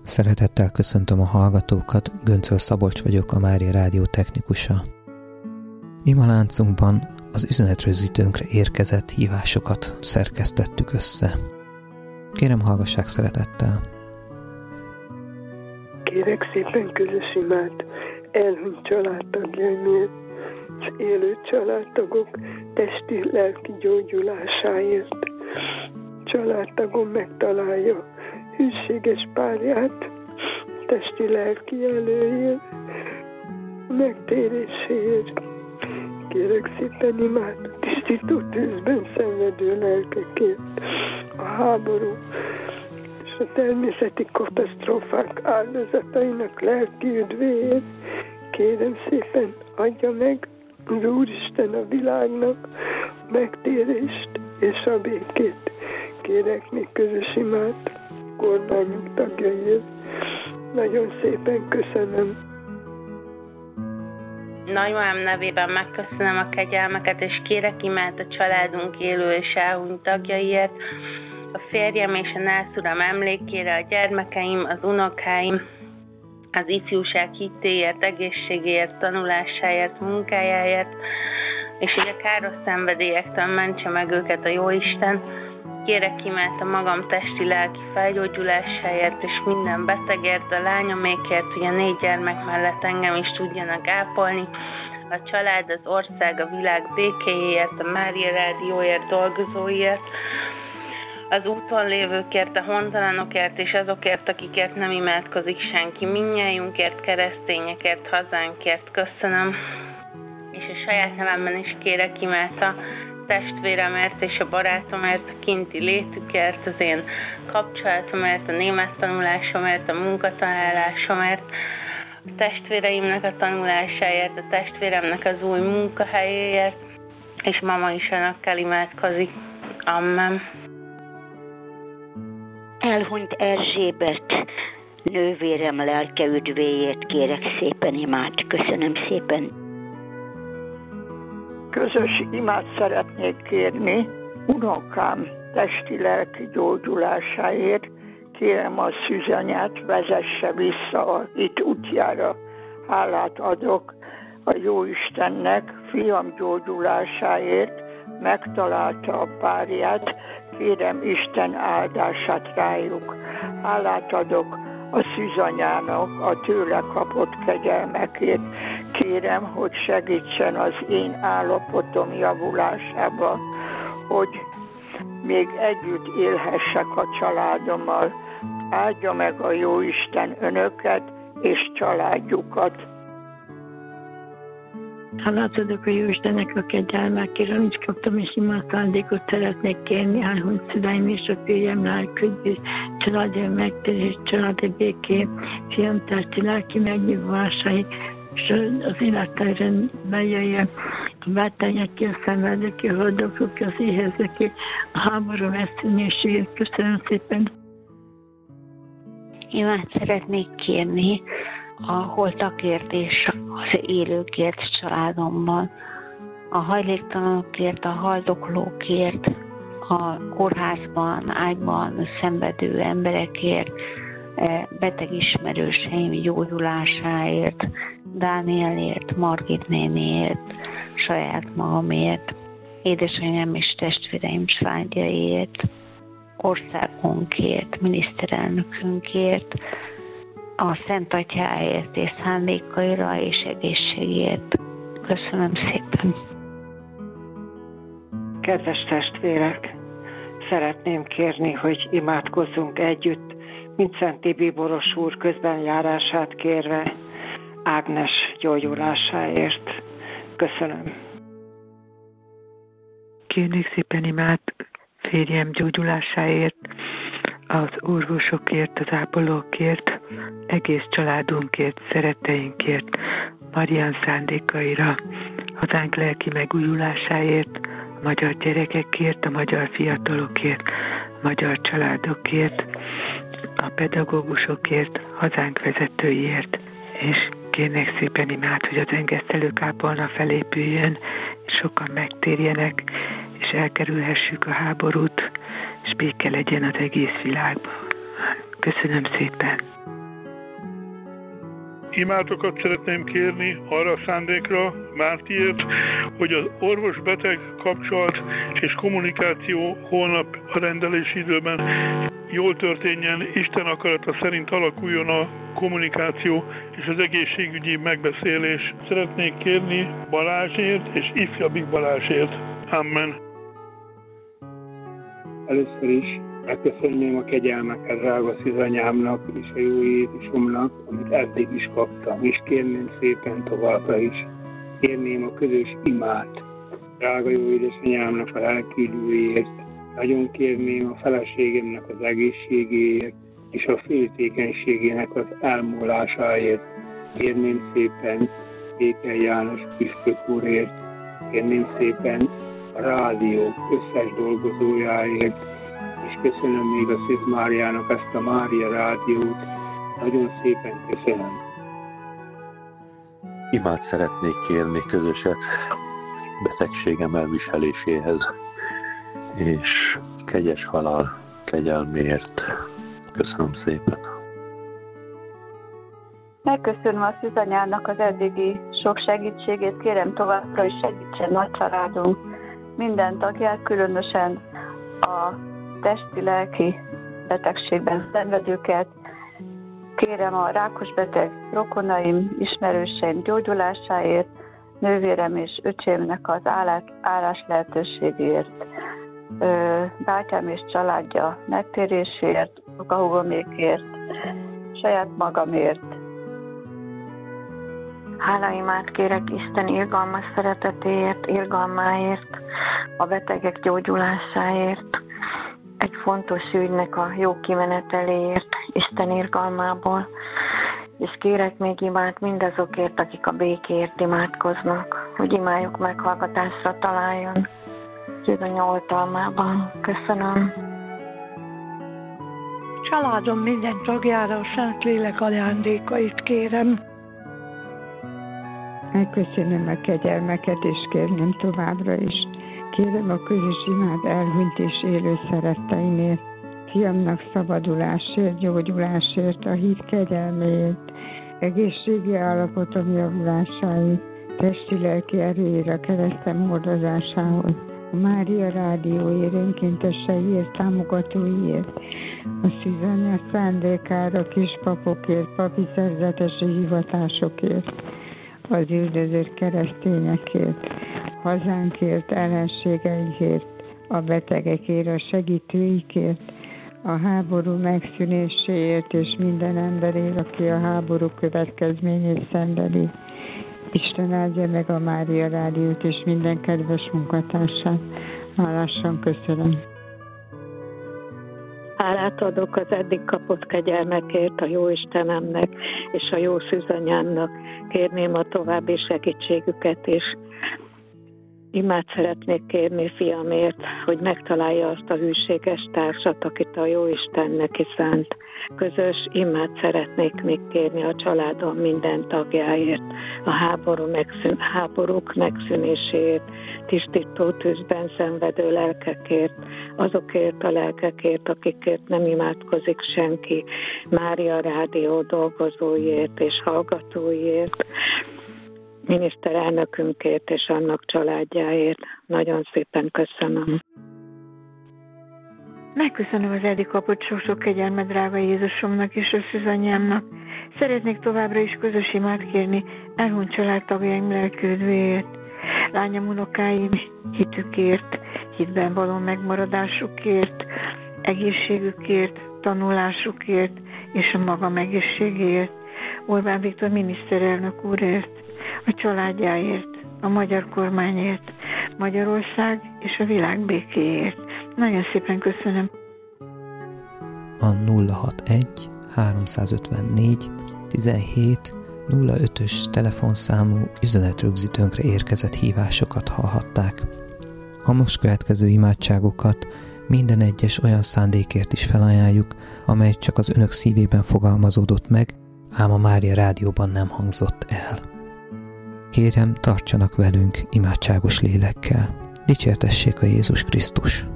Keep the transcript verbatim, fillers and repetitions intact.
Szeretettel köszöntöm a hallgatókat, Göncöl Szabolcs vagyok, a Mária Rádió technikusa. Imaláncunkban az üzenetrögzítőnkre érkezett hívásokat szerkesztettük össze. Kérem, hallgassák szeretettel! Kérek szépen közös imát elhunyt családtagjaimért, és élő családtagok testi-lelki gyógyulásáért. Családtagom megtalálja hűséges párját, testi-lelki előért, megtéréséért. Kérek szépen imát a tisztító tűzben szenvedő lelkekért, a háború és a természeti katasztrófák áldozatainak lelki üdvéért. Kérem szépen, adja meg az Úristen a világnak a megtérést és a békét. Kérek még közös imát kormányunk tagjaiért. Nagyon szépen köszönöm. Nagymamám nevében megköszönöm a kegyelmeket, és kérek imát a családunk élő és elhunyt tagjaiért, a férjem és a nászúram emlékére, a gyermekeim, az unokáim, az ifjúság hittéért, egészségéért, tanulásáért, munkájáért, és hogy a káros szenvedélyektől mentse meg őket a Jóisten. Kérek imát a magam testi-lelki felgyógyulásáért, és minden betegért, a lányomékért, hogy a négy gyermek mellett engem is tudjanak ápolni, a család, az ország, a világ békéjéért, a Mária Rádióért, dolgozóért, az úton lévőkért, a hontalanokért és azokért, akikért nem imádkozik senki, mindnyájunkért, keresztényekért, hazánkért köszönöm, és a saját nevemben is kérek imát a testvéremért és a barátomért, a kinti létükért, az én kapcsolatomért, a német tanulásomért, a munkatalálásomért, a testvéreimnek a tanulásáért, a testvéremnek az új munkahelyéért, és mama is önökkel imádkozik. Amen. Elhunyt Erzsébet nővérem lelke üdvéért kérek szépen imát. Köszönöm szépen. Közös imát szeretnék kérni unokám testi-lelki gyógyulásáért. Kérem a szűzanyát, vezesse vissza a itt útjára. Hálát adok a Jóistennek fiam gyógyulásáért. Megtalálta a párját, kérem Isten áldását rájuk. Hálát adok a szűzanyának a tőle kapott kegyelmekért. Kérem, hogy segítsen az én állapotom javulásába, hogy még együtt élhessek a családommal. Áldja meg a Jóisten önöket és családjukat. Hálát adok a Jóistennek a kegyelmekért, amit kaptam, és ima szándékot szeretnék kérni, elhunyt szüleim és a férjem lelkügyvész, családi megtérés, családi béké, fiam testi lelki megnyugvásai, és az életterben jöjjön a betegek, a szenvedők, a haldoklók, az éhezők, a háború veszényéséért. Köszönöm szépen. Imát szeretnék kérni a holtakért és az élőkért családomban, a hajléktalanokért, a haldoklókért, a kórházban, ágyban szenvedő emberekért, beteg ismerőseim gyógyulásáért, Dánielért, Margit néniért, saját magamért, édesanyám és testvéreim családjaiért, országunkért, miniszterelnökünkért, a Szent Atyáért és szándékaira és egészségért. Köszönöm szépen. Kedves testvérek, szeretném kérni, hogy imádkozzunk együtt, mint Szent Bíboros úr közbenjárását kérve, Ágnes gyógyulásáért. Köszönöm. Kérnék szépen imát férjem gyógyulásáért, az orvosokért, az ápolókért, egész családunkért, szeretteinkért, Marián szándékaira, hazánk lelki megújulásáért, a magyar gyerekekért, a magyar fiatalokért, a magyar családokért, a pedagógusokért, hazánk vezetőiért, és kérnek szépen imát, hogy az engesztelő kápolna felépüljön, és sokan megtérjenek, és elkerülhessük a háborút, és béke legyen az egész világban. Köszönöm szépen! Imátokat szeretném kérni arra a szándékra, Mártiért, hogy az orvos-beteg kapcsolat és kommunikáció holnap a rendelési időben jól történjen, Isten akarata szerint alakuljon a kommunikáció és az egészségügyi megbeszélés. Szeretnék kérni Balázsért és ifjabbik Balázsért. Amen. Először is megköszönném a kegyelmeket drága szűzanyámnak és a jó Jézusomnak, amit eddig is kaptam, és kérném szépen továbbra is. Kérném a közös imát, drága jó édesanyámnak a lelkülőért, nagyon kérném a feleségemnek az egészségéért, és a féltékenységének az elmúlásáért. Kérném szépen Péter János püspök úrért, kérném szépen a rádió összes dolgozójáért, és köszönöm még a Szűz Máriának ezt a Mária rádiót. Nagyon szépen köszönöm. Imát szeretnék kérni közöset betegségem elviseléséhez, és kegyes halál kegyelméért. Köszönöm szépen. Megköszönöm a Szűzanyának az eddigi sok segítségét, kérem továbbra is segítsen nagy családunk minden tagját, különösen a testi-lelki betegségben szenvedőket. Kérem a rákos beteg rokonaim, ismerőseim gyógyulásáért, nővérem és öcsémnek az állás lehetőségért, bátyám és családja megtérésért, unokahugomékért, saját magamért. Hálaimát kérek Isten irgalmas szeretetéért, irgalmáért, a betegek gyógyulásáért, egy fontos ügynek a jó kimeneteléért, Isten irgalmából, és kérek még imát mindazokért, akik a békéért imádkoznak, hogy imájuk meghallgatásra találjon. Szűzanya oltalmában. Köszönöm. Családom minden tagjára a Szentlélek ajándékait kérem. Megköszönöm a kegyelmeket, és kérnem továbbra is. Kérem a közös imád elhunyt és élő szeretteimért, fiamnak szabadulásért, gyógyulásért, a hit kegyelméért, egészségi állapotom javulásáért, testi-lelki erőért, a keresztem hordozásához, a Mária rádió önkénteseiért, támogatóiért, a Szűzanya szándékára, kispapokért, papi szerzetesi hivatásokért, az üldözött keresztényekért, hazánkért, ellenségeinkért, a betegekért, a segítőikért, a háború megszűnéséért és minden emberért, aki a háború következményét szenvedi. Isten áldja meg a Mária rádiót és minden kedves munkatársát. Hálásan köszönöm. Hálát adok az eddig kapott kegyelmekért a jó Istenemnek és a jó Szűzanyámnak. Kérném a további segítségüket is. Imát szeretnék kérni fiamért, hogy megtalálja azt a hűséges társat, akit a jó Isten neki szánt. Közös imát szeretnék még kérni a családom minden tagjáért, a háború megszűn, háborúk megszűnéséért, tisztító tűzben szenvedő lelkekért, azokért a lelkekért, akikért nem imádkozik senki, Mária rádió dolgozóiért és hallgatóiért, miniszterelnökünkért és annak családjáért. Nagyon szépen köszönöm. Megköszönöm az eddig kapott sok-sok kegyelmet drága Jézusomnak és a Szűzanyámnak. Szeretnék továbbra is közös imát kérni elhunyt családtagjaim lelküldvéért, lányom, unokáim hitükért, hitben való megmaradásukért, egészségükért, tanulásukért és a magam egészségéért, Orbán Viktor miniszterelnök úrért, a családjáért, a magyar kormányért, Magyarország és a világ békéért. Nagyon szépen köszönöm. A nulla hatvanegy háromszázötvennégy tizenhét nulla ötös telefonszámú üzenetrögzítőnkre érkezett hívásokat hallhatták. A most következő imádságokat minden egyes olyan szándékért is felajánljuk, amely csak az önök szívében fogalmazódott meg, ám a Mária rádióban nem hangzott el. Kérem, tartsanak velünk imádságos lélekkel. Dicsértessék a Jézus Krisztus!